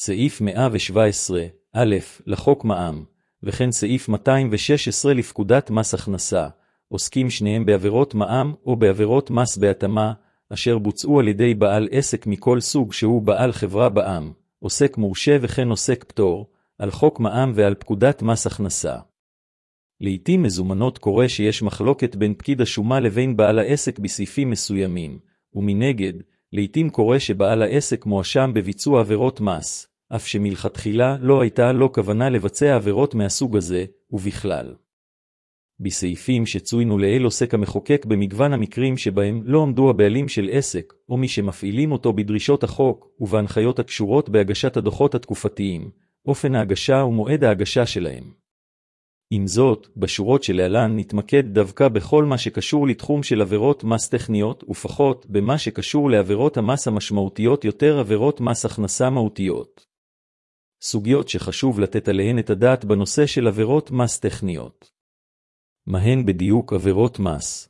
סעיף 117, א', לחוק מע"מ, וכן סעיף 216 לפקודת מס הכנסה, עוסקים שניהם בעבירות מע"מ או בעבירות מס בהתאמה, אשר בוצעו על ידי בעל עסק מכל סוג שהוא בעל חברה בע"מ, עוסק מורשה וכן עוסק פטור, על חוק מע"מ ועל פקודת מס הכנסה. לעתים מזומנות קורה שיש מחלוקת בין פקיד השומה לבין בעל העסק בסעיפים מסוימים, ומנגד, לעתים קורה שבעל העסק מואשם בביצוע עבירות מס, אף שמלכתחילה לא הייתה לו כוונה לבצע עבירות מהסוג הזה, ובכלל. בסעיפים שצוינו לעיל עוסק המחוקק במגוון המקרים שבהם לא עמדו הבעלים של עסק, או מי שמפעילים אותו בדרישות החוק, ובהנחיות הקשורות בהגשת הדוחות התקופתיים, אופן ההגשה ומועד ההגשה שלהם. עם זאת, בשורות שלהלן נתמקד דווקא בכל מה שקשור לתחום של עבירות מס טכניות, ופחות במה שקשור לעבירות המס המשמעותיות יותר עבירות מס הכנסה מהותיות. סוגיות שחשוב לתת עליהן את הדעת בנושא של עבירות מס טכניות. מהן בדיוק עבירות מס?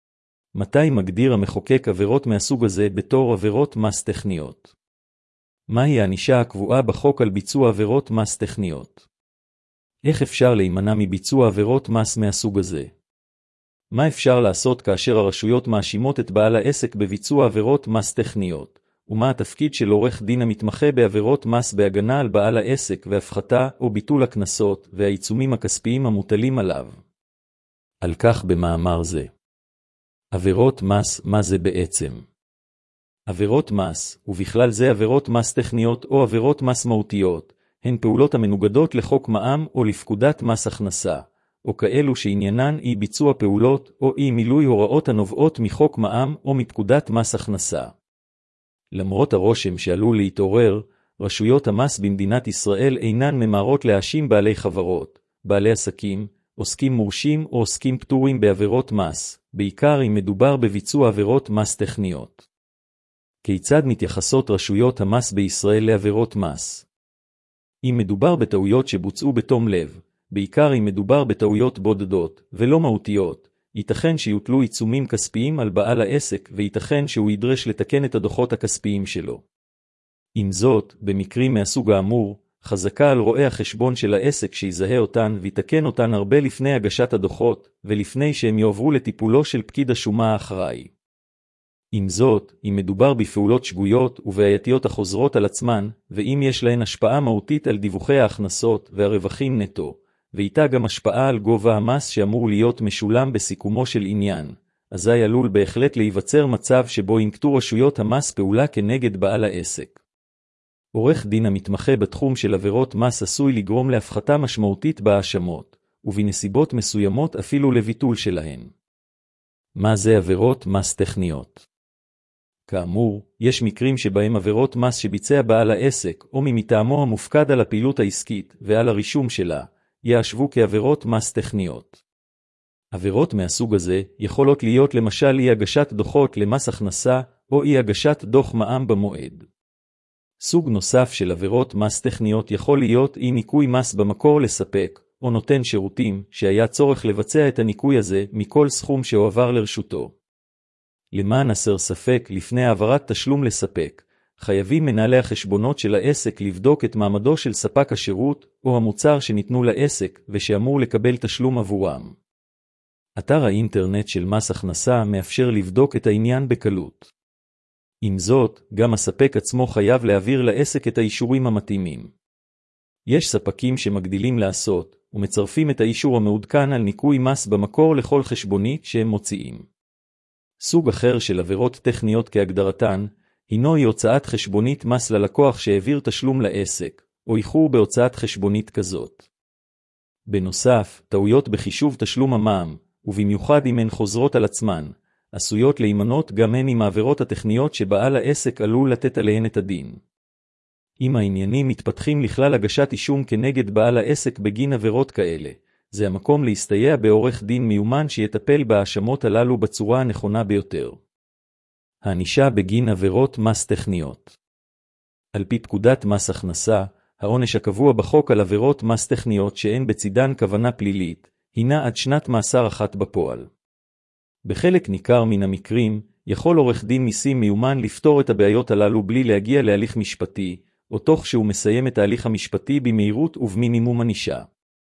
מתי מגדיר המחוקק עבירות מהסוג הזה בתור עבירות מס טכניות? מהי הענישה הקבועה בחוק על ביצוע עבירות מס טכניות? איך אפשר להימנע מביצוע עבירות מס מהסוג הזה? מה אפשר לעשות כאשר הרשויות מאשימות את בעל העסק בביצוע עבירות מס טכניות? ומה התפקיד של עורך דין המתמחה בעבירות מס בהגנה על בעל העסק והפחתה או ביטול הקנסות והעיצומים הכספיים המוטלים עליו? על כך במאמר זה. עבירות מס, מה זה בעצם? עבירות מס, ובכלל זה עבירות מס טכניות או עבירות מס מהותיות, הן פעולות המנוגדות לחוק מע"מ או לפקודת מס הכנסה, או כאלו שעניינן אי ביצוע פעולות או אי מילוי הוראות הנובעות מחוק מע"מ או מפקודת מס הכנסה. למרות הרושם שעלול להתעורר, רשויות המס במדינת ישראל אינן ממהרות להאשים בעלי חברות, בעלי עסקים, עוסקים מורשים או עוסקים פטורים בעבירות מס, בעיקר אם מדובר בביצוע עבירות מס טכניות. כיצד מתייחסות רשויות המס בישראל לעבירות מס? אם מדובר בטעויות שבוצעו בתום לב, בעיקר אם מדובר בטעויות בודדות ולא מהותיות, ייתכן שיוטלו עיצומים כספיים על בעל העסק וייתכן שהוא ידרש לתקן את הדוחות הכספיים שלו. עם זאת, במקרים מהסוג האמור, חזקה על רואה החשבון של העסק שיזהה אותן ויתקן אותן הרבה לפני הגשת הדוחות ולפני שהם יועברו לטיפולו של פקיד השומה האחראי. עם זאת, אם מדובר בפעולות שגויות ובעייתיות החוזרות על עצמן, ואם יש להן השפעה מהותית על דיווחי ההכנסות והרווחים נטו, ואיתה גם השפעה על גובה המס שאמור להיות משולם בסיכומו של עניין, אזי עלול בהחלט להיווצר מצב שבו ינקטו רשויות המס פעולה כנגד בעל העסק. עורך דין המתמחה בתחום של עבירות מס עשוי לגרום להפחתה משמעותית בהאשמות, ובנסיבות מסוימות אפילו לביטול שלהן. מה זה עבירות מס טכניות? כאמור, יש מקרים שבהם עבירות מס שביצע בעל העסק או מטעמו המופקד על הפעילות העסקית ועל הרישום שלה, יאשבו כעבירות מס טכניות. עבירות מהסוג הזה יכולות להיות למשל אי הגשת דוחות למס הכנסה או אי הגשת דוח מע"מ במועד. סוג נוסף של עבירות מס טכניות יכול להיות אי ניכוי מס במקור לספק או נותן שירותים שהיה צורך לבצע את הניקוי הזה מכל סכום שהועבר לרשותו. למען הסר ספק לפני העברת תשלום לספק, חייבים מנהלי החשבונות של העסק לבדוק את מעמדו של ספק השירות או המוצר שניתנו לעסק ושאמור לקבל תשלום עבורם. אתר האינטרנט של מס הכנסה מאפשר לבדוק את העניין בקלות. עם זאת, גם הספק עצמו חייב להעביר לעסק את האישורים המתאימים. יש ספקים שמגדילים לעשות ומצרפים את האישור המעודכן על ניכוי מס במקור לכל חשבונית שהם מוציאים. סוג אחר של עבירות טכניות כהגדרתן, הינו הוצאת חשבונית מס ללקוח שהעביר תשלום לעסק, או איחור בהוצאת חשבונית כזאת. בנוסף, טעויות בחישוב תשלום המע"מ, ובמיוחד אם הן חוזרות על עצמן, עשויות להימנות גם הן עם העבירות הטכניות שבעל העסק עלול לתת עליהן את הדין. אם העניינים מתפתחים לכלל הגשת אישום כנגד בעל העסק בגין עבירות כאלה, זה המקום להסתייע בעורך דין מיומן שיטפל בהאשמות הללו בצורה הנכונה ביותר. הענישה בגין עבירות מס טכניות. על פי פקודת מס הכנסה, העונש הקבוע בחוק על עבירות מס טכניות שאין בצידן כוונה פלילית, הינה עד שנת מאסר אחת בפועל. בחלק ניכר מן המקרים, יכול עורך דין מיסים מיומן לפתור את הבעיות הללו בלי להגיע להליך משפטי, או תוך שהוא מסיים את ההליך המשפטי במהירות ובמינימום ענישה.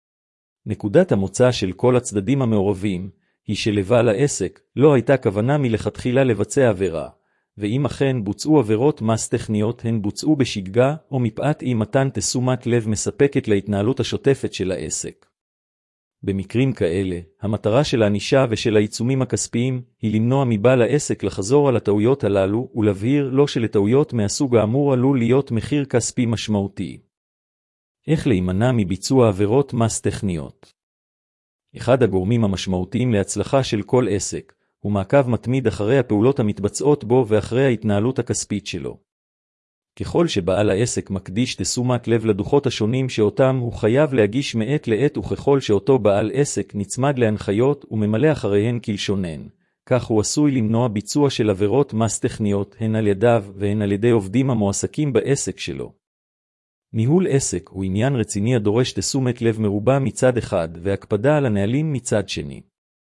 נקודת המוצא של כל הצדדים המעורבים היא שלבעל העסק לא הייתה כוונה מלכתחילה לבצע עבירה, ואם אכן בוצעו עבירות מס טכניות הן בוצעו בשגגה או מפאת אי מתן תשומת לב מספקת להתנהלות השוטפת של העסק. במקרים כאלה, המטרה של הענישה ושל העיצומים הכספיים היא למנוע מבעל העסק לחזור על הטעויות הללו ולהבהיר לו שלטעויות מהסוג האמור עלול להיות מחיר כספי משמעותי. איך להימנע מביצוע עבירות מס טכניות? אחד הגורמים המשמעותיים להצלחה של כל עסק הוא מעקב מתמיד אחרי הפעולות המתבצעות בו ואחרי ההתנהלות הכספית שלו. ככל שבעל העסק מקדיש תשומת לב לדוחות השונים שאותם הוא חייב להגיש מעת לעת וככל שאותו בעל עסק נצמד להנחיות וממלא אחריהן כלשונן, כך הוא עשוי למנוע ביצוע של עבירות מס טכניות הן על ידיו והן על ידי עובדים המועסקים בעסק שלו. ניהול עסק הוא עניין רציני הדורש תשומת לב מרובה מצד אחד והקפדה על הנהלים מצד שני.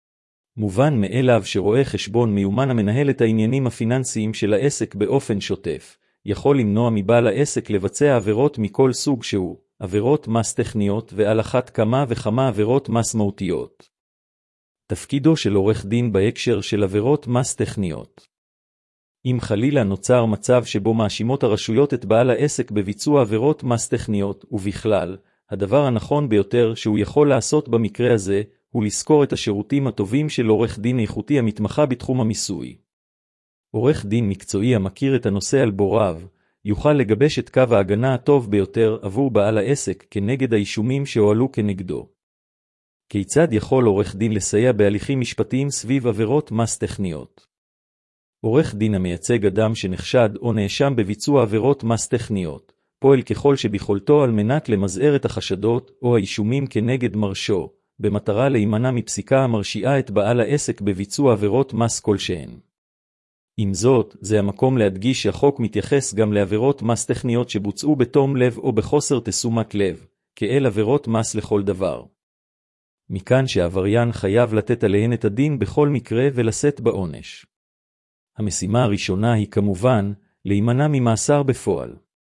מובן מאליו שרואה חשבון מיומן המנהל את העניינים הפיננסיים של העסק באופן שוטף, יכול למנוע מבעל העסק לבצע עבירות מכל סוג שהוא, עבירות מס טכניות ועל אחת כמה וכמה עבירות מס מהותיות. תפקידו של עורך דין בהקשר של עבירות מס טכניות. אם חלילה נוצר מצב שבו מאשימות הרשויות את בעל העסק בביצוע עבירות מס טכניות, ובכלל, הדבר הנכון ביותר שהוא יכול לעשות במקרה הזה, הוא לזכור את השירותים הטובים של עורך דין איכותי המתמחה בתחום המיסוי. עורך דין מקצועי המכיר את הנושא על בוריו, יוכל לגבש את קו ההגנה הטוב ביותר עבור בעל העסק כנגד האישומים שהועלו כנגדו. כיצד יכול עורך דין לסייע בהליכים משפטיים סביב עבירות מס טכניות? עורך דין המייצג אדם שנחשד או נאשם בביצוע עבירות מס טכניות, פועל ככל שביכולתו על מנת למזער את החשדות או האישומים כנגד מרשו, במטרה להימנע מפסיקה המרשיעה את בעל העסק בביצוע עבירות מס כלשהן. עם זאת, זה המקום להדגיש שהחוק מתייחס גם לעבירות מס טכניות שבוצעו בתום לב או בחוסר תשומת לב, כאל עבירות מס לכל דבר. מכאן שהעבריין חייב לתת עליהן את הדין בכל מקרה ולשאת בעונש. המשימה הראשונה היא כמובן, להימנע ממאסר בפועל.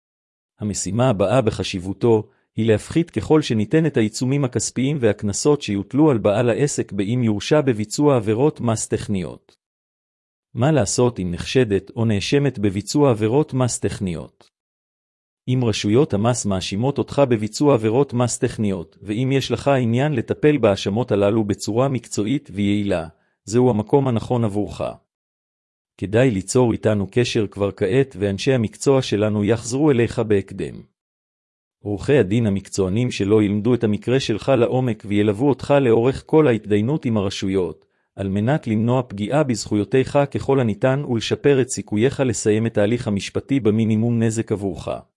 המשימה הבאה בחשיבותו היא להפחית ככל שניתן את העיצומים הכספיים והקנסות שיוטלו על בעל העסק באם יורשע בביצוע עבירות מס טכניות. מה לעשות אם נחשדת או נאשמת בביצוע עבירות מס טכניות? אם רשויות המס מאשימות אותך בביצוע עבירות מס טכניות, ואם יש לך עניין לטפל בהאשמות הללו בצורה מקצועית ויעילה, זהו המקום הנכון עבורך. כדאי ליצור איתנו קשר כבר כעת ואנשי המקצוע שלנו יחזרו אליך בהקדם. עורכי הדין המקצוענים שלו ילמדו את המקרה שלך לעומק וילוו אותך לאורך כל ההתדיינות עם הרשויות, על מנת למנוע פגיעה בזכויותיך ככל הניתן ולשפר את סיכוייך לסיים את ההליך המשפטי במינימום נזק עבורך.